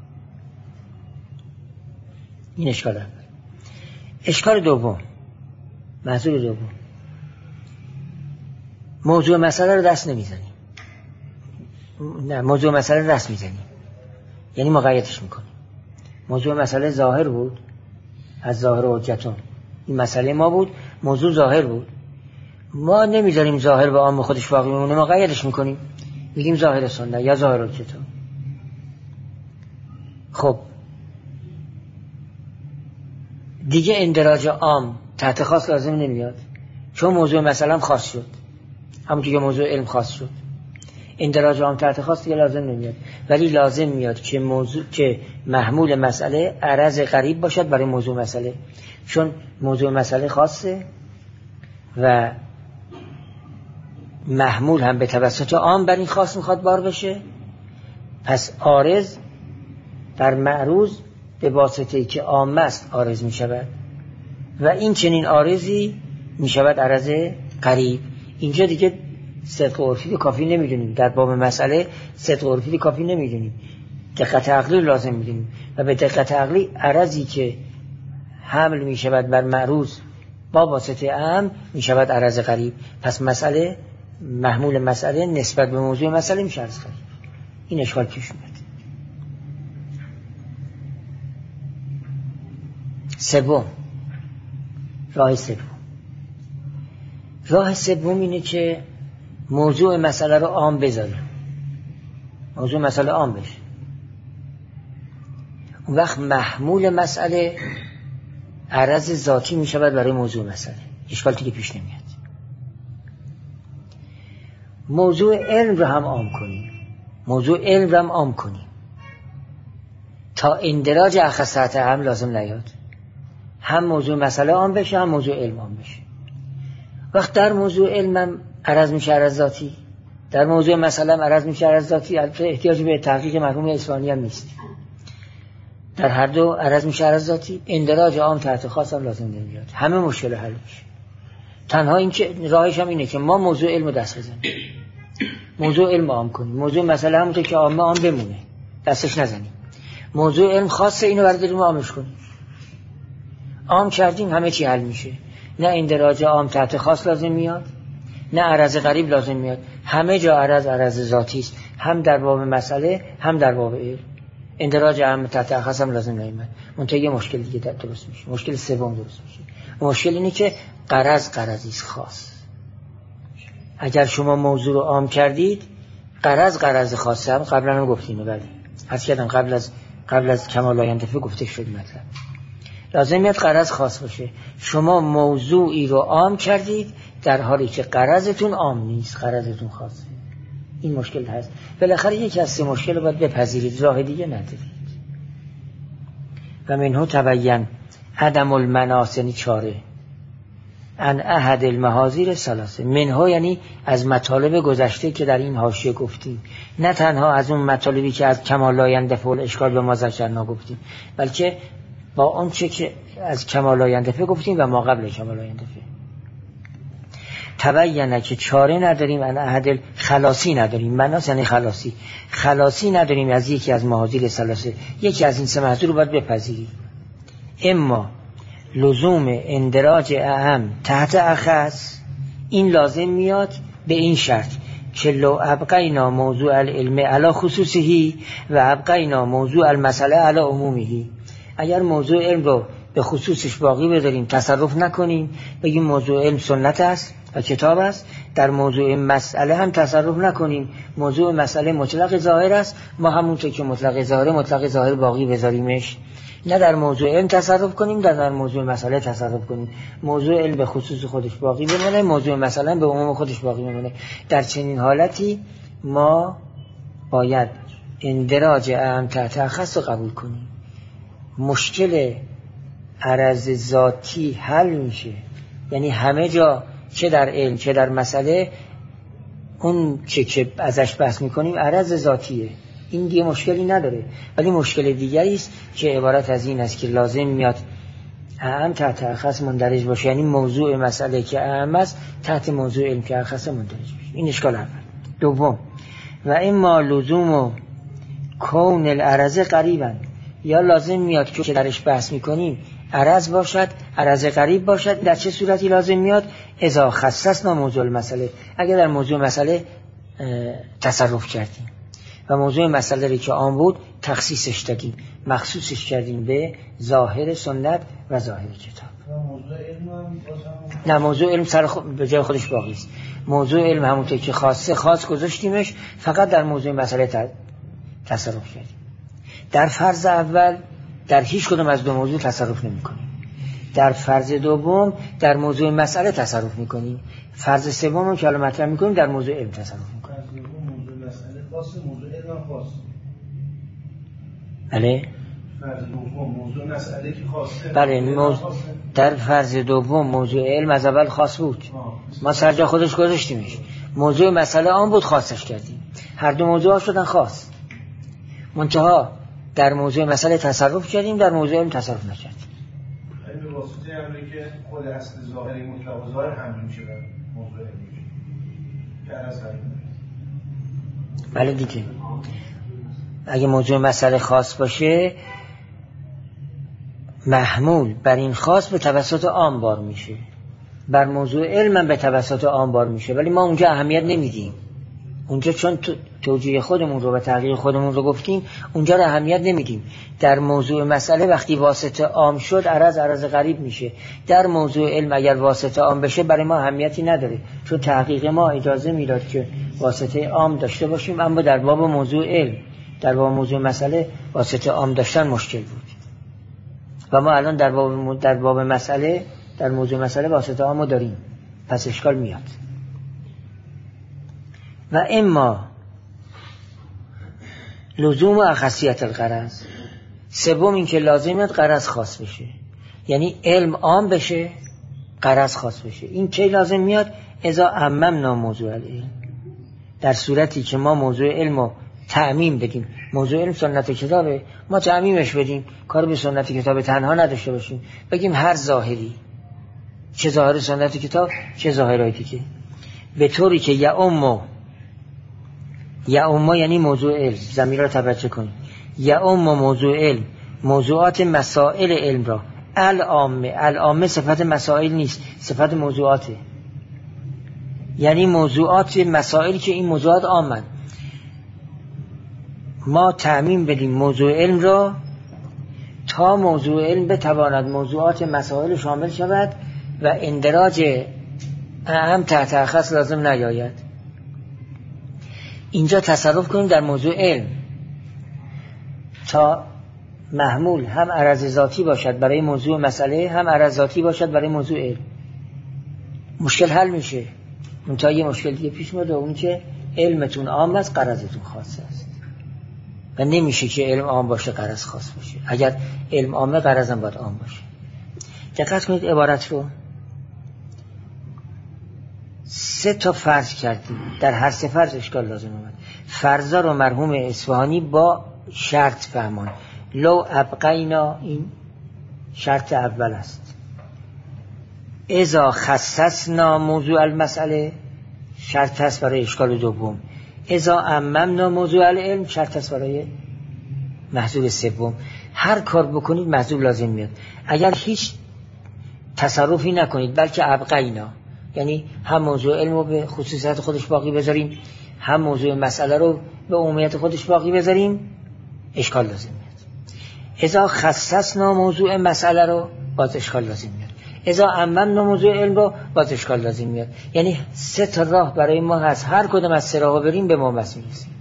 این اشکال اول. اشکال دوم، محصول دوم، موضوع مسئله رو دست نمیزنیم. نه، موضوع مسئله رو دست میزنیم، یعنی مقیدش میکنیم. موضوع مسئله ظاهر بود، از ظاهر و حجتون این مسئله ما بود، موضوع ظاهر بود، ما نمیذاریم ظاهر و عام خودش باقی بمونه، مقیدش میکنیم، میگیم ظاهر سنت یا ظاهر حجتون. خب دیگه اندراج عام تحت خاص لازم نمیاد، چون موضوع مثلا خاص شد، همون که موضوع علم خاص شد. اندراج عام تحت خاص دیگه لازم نمیاد، ولی لازم میاد که موضوع که محمول مسئله عرض قریب باشد برای موضوع مسئله، چون موضوع مسئله خاصه و محمول هم به توسط عام بر این خاص میخواد بار بشه. پس عارض در معروض به واسطه‌ای که عام است عارض می شود و این چنین عارضی می شود عرض قریب. اینجا دیگه صدق عرفی کافی نمیدونیم، در باب مسئله صدق عرفی کافی نمیدونیم، دقت عقلی لازم میدونیم و به دقت عقلی عرضی که حمل می شود بر معروض با واسطه عام می شود عرض قریب. پس مسئله محمول مسئله نسبت به موضوع مسئله می شود عرض قریب. این اشکال پیش میاد. سوم، راه سوم راه سوم اینه که موضوع مسئله رو عام بذاریم، موضوع مسئله عام بشه، اون وقت محمول مسئله عرض ذاتی می شود برای موضوع مسئله، اشکال دیگه پیش نمیاد. موضوع علم رو هم عام کنیم، موضوع علم رو هم عام کنیم تا اندراج اخصات هم لازم نیاد، هم موضوع مسئله عام بشه هم موضوع علم عام بشه. وقت در موضوع علم هم عرض میشه عرض ذاتی، در موضوع مسئله هم عرض میشه عرض ذاتی، البته احتیاجی به تحقیق مرحوم اصفهانی هم نیست، در هر دو عرض میشه عرض ذاتی. اندراج عام تحت خاص هم لازم نمیاد، همه مشکل حل میشه. تنها این که راهش هم اینه که ما موضوع علم رو دست بزنیم، موضوع علم عام کنیم، موضوع مسئله همونطور که عامه عام بمونه دستش نزنیم، موضوع علم خاصه اینو برداریم عامش کنیم. عام کردیم همه چی حل میشه، نه اندراج عام تحت خاص لازم میاد نه عرض قریب لازم میاد، همه جا عرض عرض ذاتی است، هم در باب مسئله هم در باب علم. اندراج عام تحت خاص هم لازم نمیاد. منتها یه مشکل دیگه درست میشه، مشکل سوم درست میشه. مشکل اینه که غرض غرضی است خاص. اگر شما موضوع رو عام کردید، غرض غرض خاصه، هم قبلا هم گفتیم، ولی حس کردم قبل از قبل از کمال آینده گفته شد مطلب. لازم میاد غرض خاص باشه. شما موضوعی رو عام کردید در حالی که غرضتون عام نیست، غرضتون خاصه. این مشکل هست. بالاخره یکی از سه مشکل رو باید بپذیرید، راه دیگه ندارید. و منه تبین عدم المناص، یعنی چاره، ان احد المحاذیر ثلاثه. منه یعنی از مطالب گذشته که در این حاشیه گفتیم، نه تنها از اون مطالبی که از کمال آینده فول اشکال به ما ذکرنا گفتیم، بلکه با اون چه که از کمال آینده گفتیم و ما قبل کمال آینده. تبینه که چاره نداریم، ان احد خلاصی نداریم. مناس یعنی خلاصی، خلاصی نداریم از یکی از محاذیر ثلاثه، یکی از این سه محذور رو باید بپذیریم. اما لزوم اندراج اعم تحت اخص، این لازم میاد به این شرط که لو ابقینا موضوع العلم علی خصوصی و ابقینا موضوع المسئله علی عمومی، اگر موضوع علم رو به خصوصش باقی بذاریم، تصرف نکنیم، بگیم موضوع علم سنت است و کتاب است، در موضوع مسئله هم تصرف نکنیم، موضوع مسئله مطلق ظاهر است، ما همونطور که مطلق ظاهر مطلق ظاهر باقی بذاریمش، نه در موضوع علم تصرف کنیم، نه در موضوع مسئله تصرف کنیم. موضوع علم به خصوص خودش باقی بمونه، موضوع مسئله به عموم خودش باقی بمونه. در چنین حالتی ما باید اندراج اعم تحت اخص رو قبول کنیم. مشکل عرض ذاتی حل میشه، یعنی همه جا چه در علم چه در مسئله اون چه که ازش بحث میکنیم عرض ذاتیه، این دیگه مشکلی نداره. ولی مشکل دیگری است که عبارت از این است که لازم میاد اعم تحت اخص مندرج باشه، یعنی موضوع مسئله که اعم است تحت موضوع علم که اخص مندرج باشه. این اشکال اول. دوم، و اما لزوم و کون العرض قریبا، یا لازم میاد که درش بحث میکنیم عرض باشد، عرض قریب باشد. در چه صورتی لازم میاد؟ اذا خصصنا موضوع المسئله، اگر در موضوع مسئله تصرف کردیم و موضوع مسئله رو که آن بود تخصیصش دادیم، مخصوصش کردیم به ظاهر سنت و ظاهر کتاب. موضوع علم هم نه، موضوع علم سر خود به جای خودش باقی است. موضوع علم همونطور که خاصه خاص گذاشتیمش، فقط در موضوع مسئله تصرف کردیم. در فرض اول در هیچ کدوم از دو موضوع تصرف نمی کنیم. در فرض دوم در موضوع مسئله تصرف می کنیم. فرض سوم رو که حالا مطرح می کنیم در موضوع علم تصرف می کنیم. فرض دوم موضوع مسئله خاصه، موضوع علم هم خاصه. بله. فرض دوم موضوع مسئله که خاصه. بله، موضوع در فرض دوم موضوع علم از اول خاص بود. ما سر جا خودش گذاشتیمش. موضوع مسئله آن بود، خاصش کردیم. هر دو موضوع ها شدن خاص. منتها در موضوع مسئله تصرف کردیم، در موضوع علم تصرف نکردیم. این به واسطه همونه که خود اصل ظاهری مطلق و ظاهر هم میشه در موضوع علمی که عرض داریم. بله دیگه، اگه موضوع مسئله خاص باشه محمول بر این خاص به توسط عام بار میشه، بر موضوع علم هم به توسط عام بار میشه، ولی ما اونجا اهمیت نمیدیم. اونجا چون توجیه خودمون رو و تغییر خودمون رو گفتیم، اونجا رو اهمیت نمیدیم. در موضوع مسئله وقتی واسطه عام شد عرض عرض غریب میشه. در موضوع علم اگر واسطه عام بشه برای ما اهمیتی نداره، چون تحقیق ما اجازه میداد که واسطه عام داشته باشیم. اما در باب موضوع علم، در باب موضوع مسئله واسطه عام داشتن مشکل بود و ما الان در باب در باب مسئله در موضوع مسئله واسطه عامو داریم، پس اشکال میاد. و اما لزوم و اخصیت الغرض، سوم این که لازمه غرض خاص بشه، یعنی علم عام بشه غرض خاص بشه. این کی لازم میاد؟ اذا عممنا موضوع العلم، در صورتی که ما موضوع علم رو تعمیم بدیم. موضوع علم سنت کتابه، ما تعمیمش بدیم، کار به سنت کتاب تنها نداشته باشیم، بگیم هر ظاهری، چه ظاهر سنت کتاب چه ظاهرهای دیگه، به طوری که یا امو یا امو یعنی موضوع علم، ضمیر را توجه کنید، یا امو موضوع علم موضوعات مسائل علم را، العامه، العامه صفت مسائل نیست، صفت موضوعاته، یعنی موضوعات مسائلی که این موضوعات عامن. ما تعمیم بدیم موضوع علم را تا موضوع علم بتواند موضوعات مسائل شامل شود و اندراج اعم تحت اخص لازم نیاید. اینجا تصرف کنیم در موضوع علم تا محمول هم عرض ذاتی باشد برای موضوع مسئله، هم عرض ذاتی باشد برای موضوع علم. مشکل حل میشه. منتها یه مشکل دیگه پیش میاد، اون که علمتون عام است غرضتون خاص است و نمیشه که علم عام باشه غرض خاص باشه. اگر علم عامه غرضم باید عام باشه. دقت کنید عبارت رو، سه تا فرض کردیم، در هر سه فرض اشکال لازم اومد. فرضا رو مرحوم اصفهانی با شرط فهمان. لو ابقینا، این شرط اول است. اذا خصصنا موضوع المسئله شرط است برای اشکال دوم، اذا عممنا موضوع العلم شرط است برای محذور سوم. هر کار بکنید محذور لازم میاد. اگر هیچ تصرفی نکنید بلکه ابقینا، یعنی هم موضوع علم رو به خصوصیت خودش باقی بذاریم، هم موضوع مسئله رو به عمومیت خودش باقی بذاریم، اشکال لازم میاد. اذا خصصنا موضوع مسئله رو باز اشکال لازم میاد، اذا عممنا موضوع علم رو باز اشکال لازم میاد. یعنی سه تا راه برای ما هست، هر کدوم از سه راه بریم به ما بس میرسیم.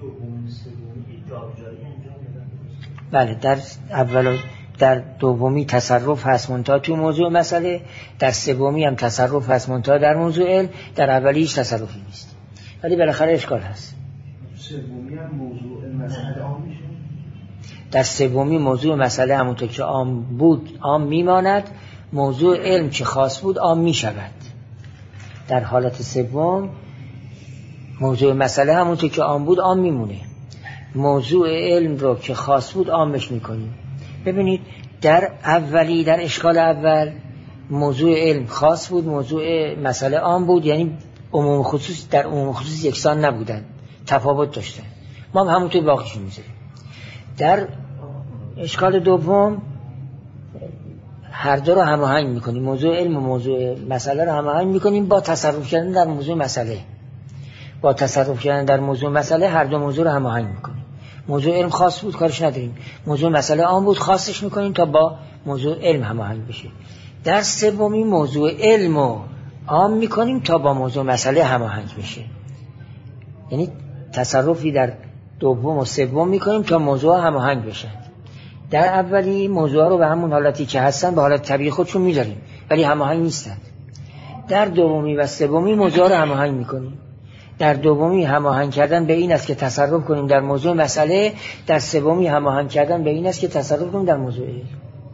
بله، در اول در دومی تصرف هست منتها تو موضوع مسئله، در سومی هم تصرف هست منتها در موضوع علم، در اولی هیچ تصرفی نیست ولی بالاخره اشکال هست. سومی هم موضوع مسئله عام میشه. در سومی موضوع مسئله همونطور که عام بود عام میماند، موضوع علم که خاص بود عام میشود. در حالت سوم موضوع مسئله همونطور که عام بود عام میمونه، موضوع علم رو که خاص بود عامش میکنیم. ببینید در اولی در اشکال اول موضوع علم خاص بود، موضوع مسئله عام بود، یعنی عموم خصوص در عموم خصوص یکسان نبودن، تفاوت داشتن، ما هم همونطور باقیشون میذاریم. در اشکال دوم هر دو رو هماهنگ میکنیم، موضوع علم و موضوع مسئله رو هماهنگ میکنیم با تصرف کردن در موضوع مسئله. با تصرف کردن در موضوع مسئله هر دو موضوع رو هماهنگ میکنیم. موضوع علم خاص بود کارش نداریم، موضوع مسئله عام بود خاصش میکنیم تا با موضوع علم هماهنگ بشه. در سومی موضوع علم رو عام میکنیم تا با موضوع مسئله هماهنگ بشه، یعنی تصرفی در دوم و سوم میکنیم تا موضوع هماهنگ بشن. در اولی موضوع رو به همون حالتی که هستن به حالت طبیعی خودشون میذاریم ولی هماهنگ نیستن. در دومی و سومی موضوع رو هماهنگ میکنیم. در دومی هماهنگ کردن به این است که تصرف کنیم در موضوع مسئله، در سومی هماهنگ کردن به این است که تصرف کنیم در موضوع علم.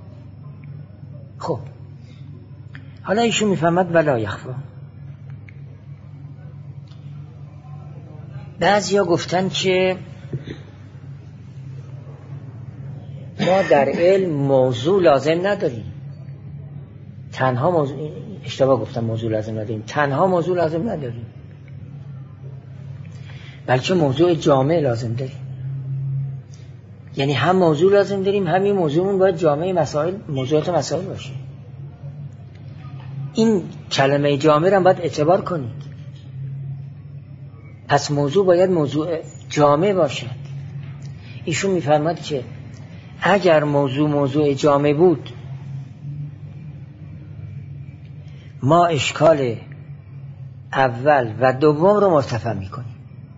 خب حالا ایشون میفهمد ولا یخفا. بعضیا گفتن که ما در علم موضوع لازم نداریم، تنها موضوع، اشتباه گفتم، موضوع لازم نداریم، تنها موضوع لازم نداریم بلکه موضوع جامع لازم داریم. یعنی هم موضوع لازم داریم، همین موضوعمون باید جامع مسائل موضوعات مسائل باشه. این کلمه جامع رو باید اعتبار کنید. پس موضوع باید موضوع جامع باشد. ایشون میفرماد که اگر موضوع موضوع جامع بود ما اشکال اول و دوم رو مرتفع میکنیم.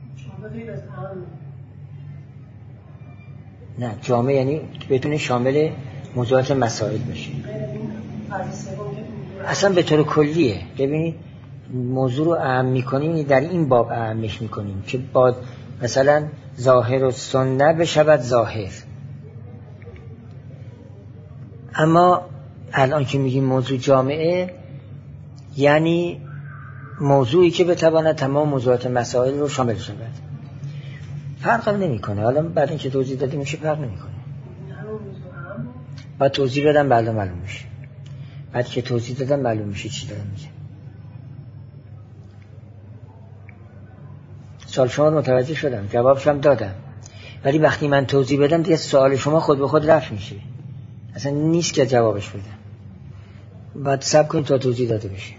نه، جامع یعنی بتونه شامل موضوعات مسائل بشه. اصلا به طور کلیه. ببینید موضوع رو اهم میکنیم، در این باب اهمش میکنیم که با مثلا ظاهر و سنت بشود ظاهر. اما الان که میگیم موضوع جامعه یعنی موضوعی که بتواند تمام موضوعات مسائل رو شامل شود. فرق هم نمی کنه. حالا بعد اینکه توضیح دادیم میشه فرق نمی کنه. بعد توضیح بدم بعد معلوم میشه. بعد که توضیح دادم معلوم میشه چی دارم میگم. سوال شما رو متوجه شدم، جوابش هم دادم، ولی وقتی من توضیح بدم دیگه سوال شما خود به خود رفع میشه، اصلا نیست که جوابش بدم. بعد صبر کنید تا توضیح داده بشه.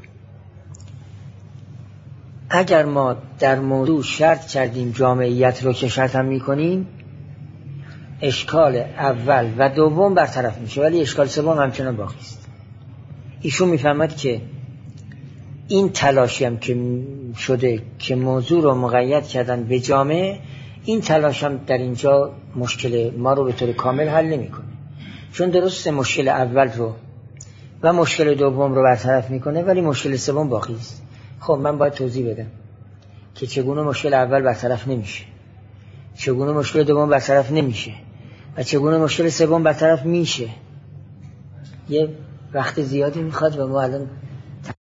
اگر ما در موضوع شرط کردیم جامعیت رو که شرط هم میکنیم، اشکال اول و دوم برطرف میشه ولی اشکال سوم همچنان باقی است. ایشون میفهمد که این تلاشی هم که شده که موضوع رو مقید کردن به جامعه، این تلاش هم در اینجا مشکل ما رو به طور کامل حل نمیکنه، چون درسته مشکل اول رو و مشکل دوم رو برطرف میکنه ولی مشکل سوم باقی است. خب من باید توضیح بدم که چگونه مشکل اول برطرف نمیشه، چگونه مشکل دوم برطرف نمیشه و چگونه مشکل سوم برطرف میشه. یه وقت زیادی میخواد و ما الان